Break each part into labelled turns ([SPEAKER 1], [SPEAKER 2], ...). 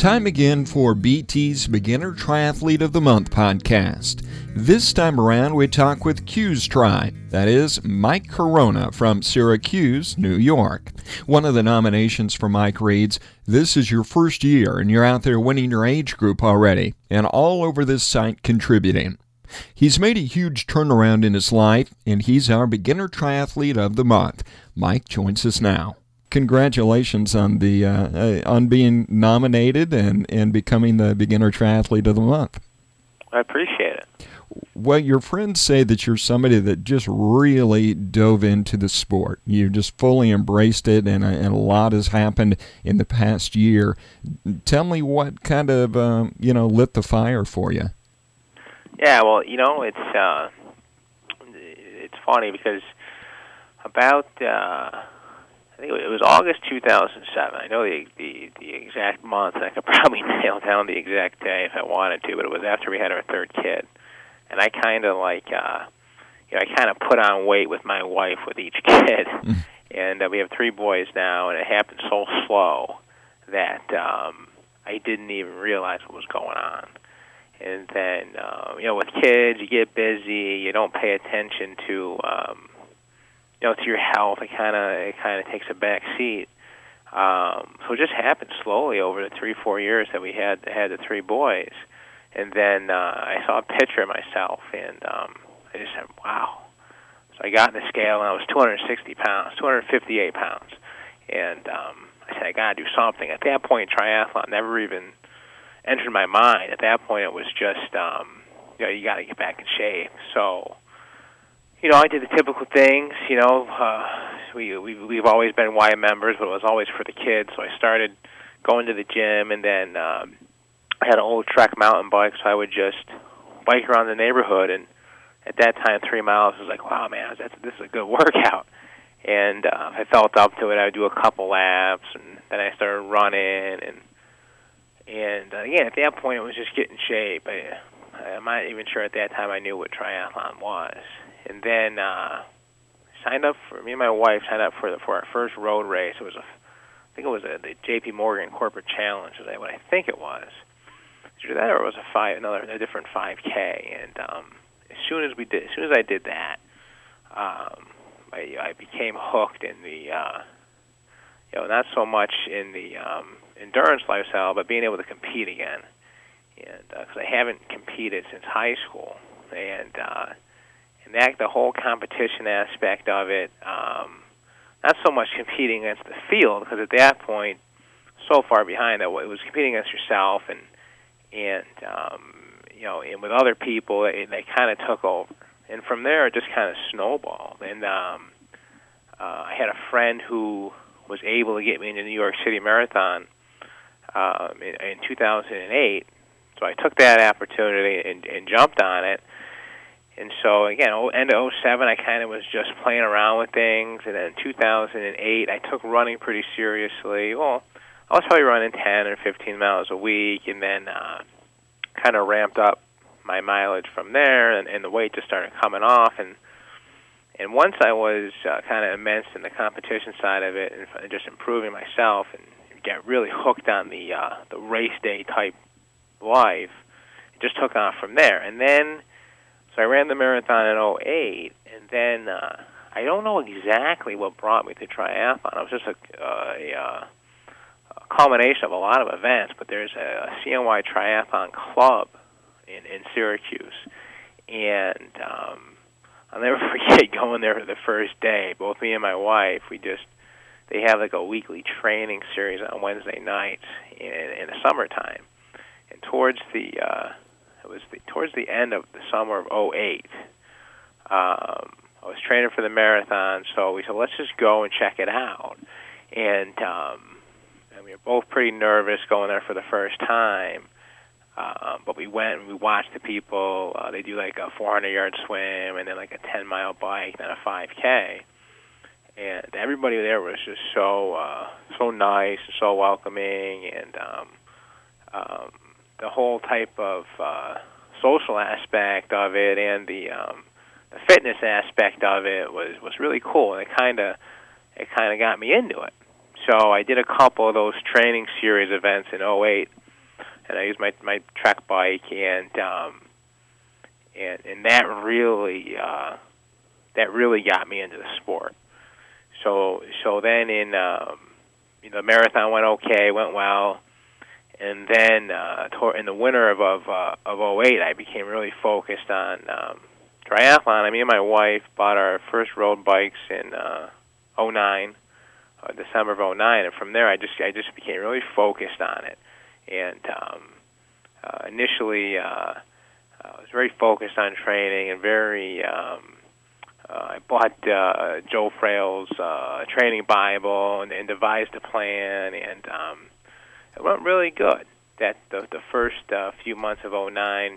[SPEAKER 1] Time again for BT's Beginner Triathlete of the Month podcast. This time around, we talk with Q's Tri, that is, Mike Corona from Syracuse, New York. One of the nominations for Mike reads, "This is your first year and you're out there winning your age group already, and all over this site contributing." He's made a huge turnaround in his life, and he's our Beginner Triathlete of the Month. Mike joins us now. Congratulations on the on being nominated and becoming the Beginner Triathlete of the Month.
[SPEAKER 2] I appreciate it.
[SPEAKER 1] Well, your friends say that you're somebody that just really dove into the sport. You just fully embraced it, and a lot has happened in the past year. Tell me what kind of lit the fire for you.
[SPEAKER 2] Yeah, well, it's funny because about I think it was August 2007. I know the exact month. I could probably nail down the exact day if I wanted to, but it was after we had our third kid, and I kind of I kind of put on weight with my wife with each kid, and we have 3 boys now, and it happened so slow that I didn't even realize what was going on. And then, with kids, you get busy, you don't pay attention to, to your health. It kind of takes a back seat. So it just happened slowly over the 3-4 years that we had the 3 boys. And then I saw a picture of myself, and I just said, wow. So I got in the scale, and I was 260 pounds, 258 pounds. And I said, I got to do something. At that point, triathlon never even entered my mind. At that point, it was just, you got to get back in shape. So, I did the typical things. We've always been Y members, but it was always for the kids. So I started going to the gym, and then I had an old Trek mountain bike, so I would just bike around the neighborhood. And at that time, 3 miles was like, wow, man, this is a good workout. And I felt up to it. I would do a couple laps, and then I started running, and again, at that point, it was just getting shape. I'm not even sure at that time I knew what triathlon was. And then me and my wife signed up for our first road race. It was the J.P. Morgan Corporate Challenge, is what I think it was. Either that, or it was a different 5K. And as soon as I did that, I became hooked in the not so much in the endurance lifestyle, but being able to compete again. And because I haven't competed since high school, and that the whole competition aspect of it, not so much competing against the field, because at that point, so far behind that, it was competing against yourself, and with other people, they kind of took over, and from there it just kind of snowballed. And I had a friend who was able to get me into the New York City Marathon in 2008, so I took that opportunity and jumped on it. And so, again, end of 2007, I kind of was just playing around with things, and then in 2008, I took running pretty seriously. Well, I was probably running 10 or 15 miles a week, and then kind of ramped up my mileage from there, and the weight just started coming off. And once I was kind of immersed in the competition side of it and just improving myself and get really hooked on the race day type life, it just took off from there. And then, so I ran the marathon in 2008, and then I don't know exactly what brought me to triathlon. It was just a culmination of a lot of events, but there's a CNY Triathlon Club in Syracuse, and I'll never forget going there for the first day. Both me and my wife, they have like a weekly training series on Wednesday nights in the summertime, and towards the end of the summer of 2008, I was training for the marathon, so we said, let's just go and check it out. And we were both pretty nervous going there for the first time, but we went and we watched the people. They do like a 400-yard swim and then like a 10-mile bike, then a 5K. And everybody there was just so nice and so welcoming, and the whole type of social aspect of it and the fitness aspect of it was really cool, and it kind of got me into it. So I did a couple of those training series events in 2008, and I used my trek bike, and that really got me into the sport. So then the marathon went okay, went well, and then in the winter of '08, I became really focused on triathlon. Me and my wife bought our first road bikes in '09, December of '09, and from there I just became really focused on it. And initially, I was very focused on training and very. I bought Joe Frail's training Bible and devised a plan, and it went really good. That the first few months of '09,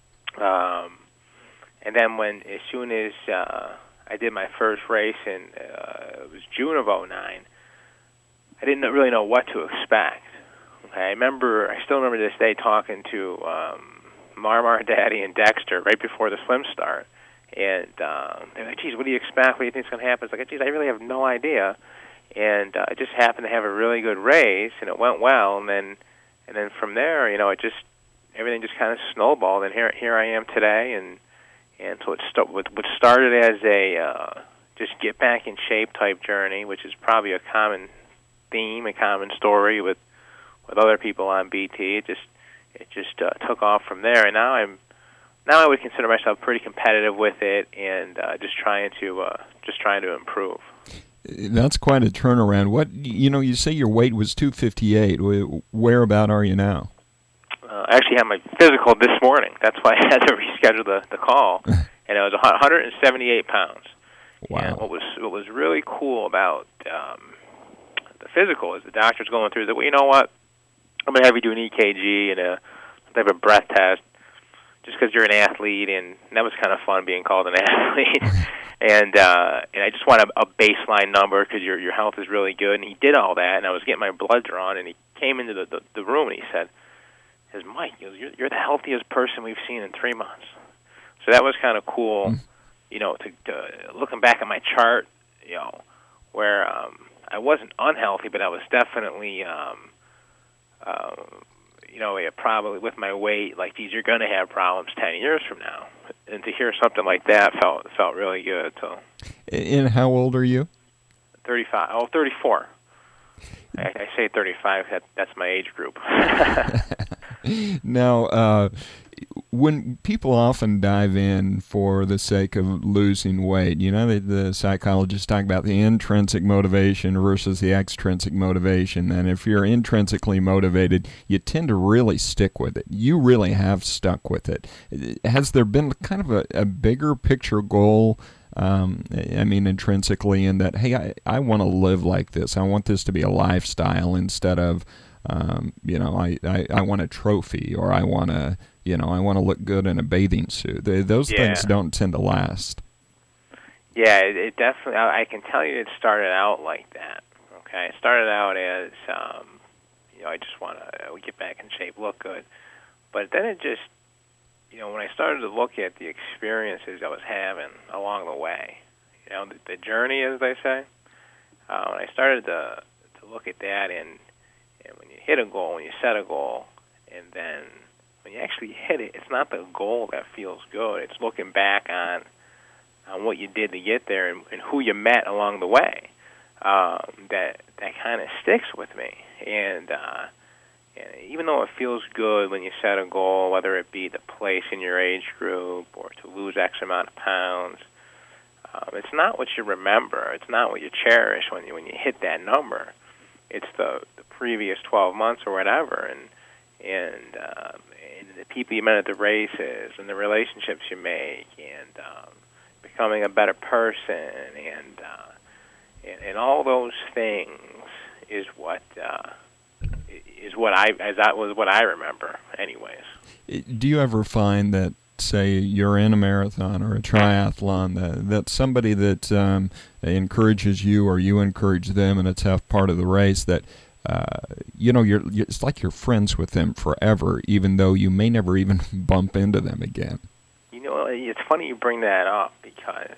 [SPEAKER 2] and then as soon as I did my first race in it was June of '09, I didn't really know what to expect. Okay, I still remember this day talking to Marmar Daddy and Dexter right before the swim start. And they're like, geez, what do you expect? What do you think's going to happen? It's like, geez, I really have no idea. And I just happened to have a really good race, and it went well. And then from there, everything just kind of snowballed. And here I am today. And so what started as a just get back in shape type journey, which is probably a common theme, a common story with other people on BT. It just took off from there. And now I would consider myself pretty competitive with it, and just trying to improve.
[SPEAKER 1] That's quite a turnaround. What you say your weight was 258. Where about are you now?
[SPEAKER 2] I actually had my physical this morning. That's why I had to reschedule the call, and it was 178 pounds.
[SPEAKER 1] Wow.
[SPEAKER 2] And what was really cool about the physical is the doctor's going through that. Well, you know what? I'm gonna have you do an EKG and a type of breath test. Just because you're an athlete, and that was kind of fun being called an athlete. and I just want a baseline number because your health is really good. And he did all that, and I was getting my blood drawn, and he came into the room, and he said, Mike, you're the healthiest person we've seen in 3 months. So that was kind of cool, to looking back at my chart, where I wasn't unhealthy, but I was definitely probably with my weight, like, geez, you're going to have problems 10 years from now. And to hear something like that felt really good. So.
[SPEAKER 1] And how old are you?
[SPEAKER 2] 34. I say 35. That's my age group.
[SPEAKER 1] Now, when people often dive in for the sake of losing weight, the psychologists talk about the intrinsic motivation versus the extrinsic motivation. And if you're intrinsically motivated, you tend to really stick with it. You really have stuck with it. Has there been kind of a bigger picture goal? Intrinsically, in that, hey, I want to live like this. I want this to be a lifestyle instead of, I want a trophy, or I want to, I want to look good in a bathing suit. Those things don't tend to last.
[SPEAKER 2] Yeah, it definitely. I can tell you, it started out like that. Okay, it started out as, I just want to get back in shape, look good, but then it just. When I started to look at the experiences I was having along the way, the journey, as they say, when I started to look at that, and when you hit a goal, when you set a goal, and then when you actually hit it, it's not the goal that feels good. It's looking back on what you did to get there and who you met along the way. That kind of sticks with me, and even though it feels good when you set a goal, whether it be to place in your age group or to lose X amount of pounds, it's not what you remember. It's not what you cherish when you hit that number. It's the previous 12 months or whatever, and the people you met at the races, and the relationships you make, and becoming a better person, and all those things is what. Was what I remember, anyways.
[SPEAKER 1] Do you ever find that, say, you're in a marathon or a triathlon, that somebody that encourages you or you encourage them in a tough part of the race, that it's like you're friends with them forever, even though you may never even bump into them again?
[SPEAKER 2] It's funny you bring that up, because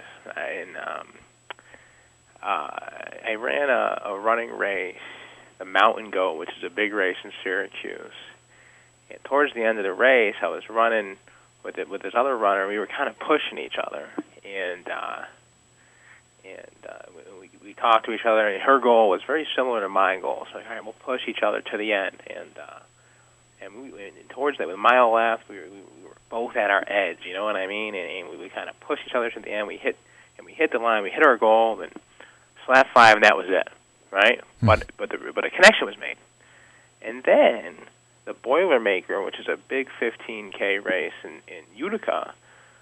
[SPEAKER 2] I ran a running race, the Mountain Goat, which is a big race in Syracuse, And towards the end of the race, I was running with this other runner. We were kind of pushing each other, and we talked to each other. And her goal was very similar to my goal. So, all right, we'll push each other to the end. And towards that, with a mile left, we were both at our edge. You know what I mean? And we kind of pushed each other to the end. We hit the line. We hit our goal. And lap 5, and that was it, right? But a connection was made. And then the Boilermaker, which is a big 15K race in Utica,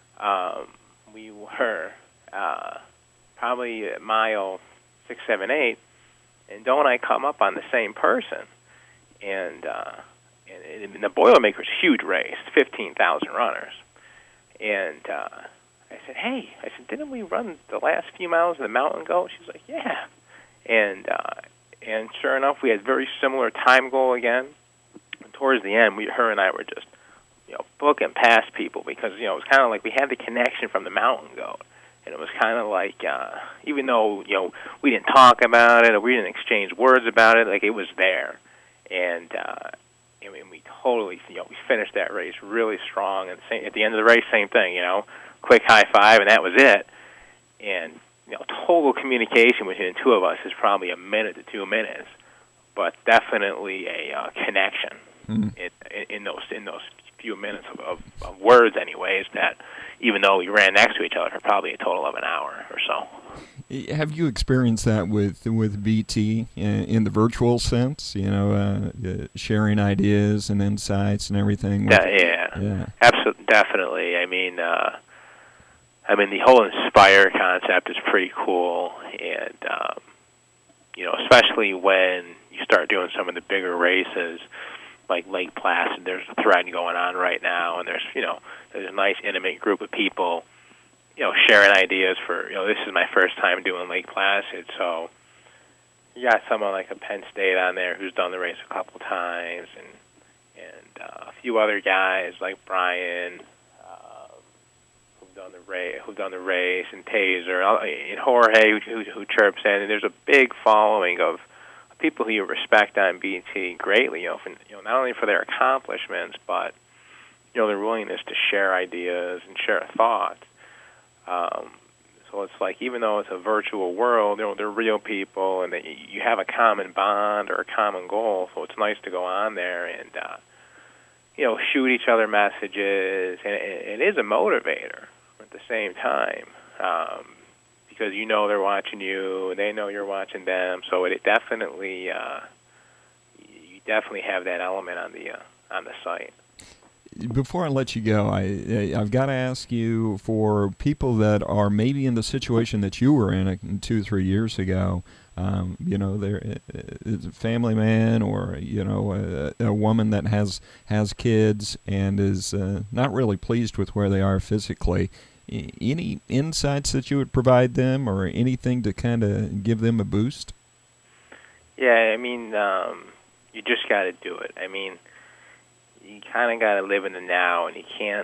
[SPEAKER 2] we were probably at mile 6, 7, 8, and don't I come up on the same person? And the Boilermaker's a huge race, 15,000 runners. And I said, hey, didn't we run the last few miles of the mountain goat? She's like, yeah. And sure enough, we had very similar time goal again. And towards the end, her and I were just, booking past people because, it was kind of like we had the connection from the mountain goat. And it was kind of like, even though, we didn't talk about it or we didn't exchange words about it, like it was there. And we totally, we finished that race really strong. And at the end of the race, same thing, quick high five, and that was it. And, total communication between the two of us is probably a minute to 2 minutes, but definitely a connection in those few minutes of words anyways, that even though we ran next to each other for probably a total of an hour or so.
[SPEAKER 1] Have you experienced that with BT in the virtual sense? Sharing ideas and insights and everything.
[SPEAKER 2] Yeah, absolutely, definitely. I mean, the whole Inspire concept is pretty cool, and especially when you start doing some of the bigger races like Lake Placid. There's a thread going on right now, and there's a nice intimate group of people, sharing ideas for, this is my first time doing Lake Placid, so you got someone like a Penn State on there who's done the race a couple times, and a few other guys like Brian, who've done the race, and Taser, and Jorge who chirps in, and there's a big following of people who you respect on BT greatly, not only for their accomplishments, but their willingness to share ideas and share thoughts. So it's like, even though it's a virtual world, they're real people, and you have a common bond or a common goal. So it's nice to go on there and shoot each other messages, and it is a motivator at the same time. Because they're watching you, and they know you're watching them, so it definitely you definitely have that element on the site.
[SPEAKER 1] Before I let you go, I've got to ask you, for people that are maybe in the situation that you were in 2-3 years ago, there is a family man or a woman that has kids and is not really pleased with where they are physically. Any insights that you would provide them, or anything to kind of give them a boost?
[SPEAKER 2] Yeah, you just got to do it. You kind of got to live in the now, and you can't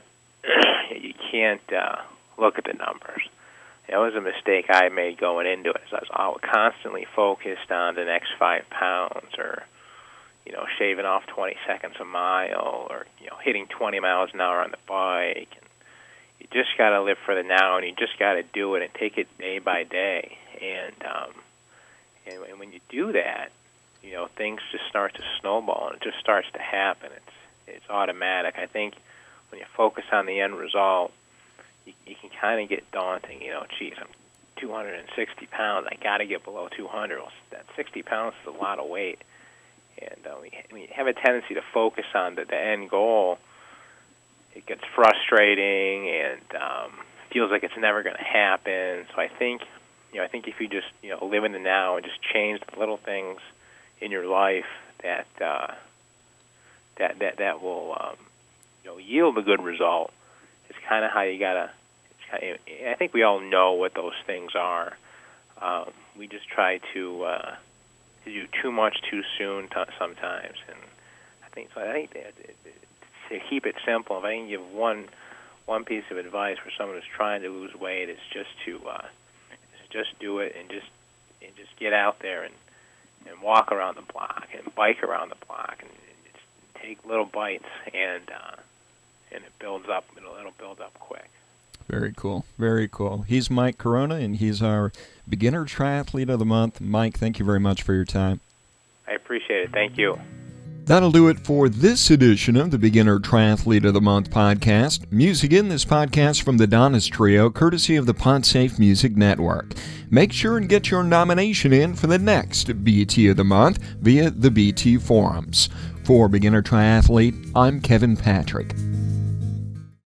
[SPEAKER 2] look at the numbers. That was a mistake I made going into it. So I was constantly focused on the next 5 pounds, or shaving off 20 seconds a mile, or hitting 20 miles an hour on the bike. You just got to live for the now, and you just got to do it and take it day by day. And when you do that, things just start to snowball, and it just starts to happen. It's automatic. I think when you focus on the end result, you can kind of get daunting. Geez, I'm 260 pounds. I got to get below 200. Well, that 60 pounds is a lot of weight. And when you have a tendency to focus on the end goal, it gets frustrating and feels like it's never going to happen. So I think if you just live in the now and just change the little things in your life that will yield a good result, it's kind of how you gotta. I think we all know what those things are. We just try to do too much too soon sometimes, and I think that to keep it simple, if I can give one piece of advice for someone who's trying to lose weight, it's just to just do it, and just get out there and walk around the block and bike around the block, and take little bites, and it builds up. It'll build up quick.
[SPEAKER 1] Very cool. Very cool. He's Mike Corona, and he's our Beginner Triathlete of the Month. Mike, thank you very much for your time.
[SPEAKER 2] I appreciate it. Thank you.
[SPEAKER 1] That'll do it for this edition of the Beginner Triathlete of the Month podcast. Music in this podcast from the Donis Trio, courtesy of the PodSafe Music Network. Make sure and get your nomination in for the next BT of the Month via the BT forums. For Beginner Triathlete, I'm Kevin Patrick.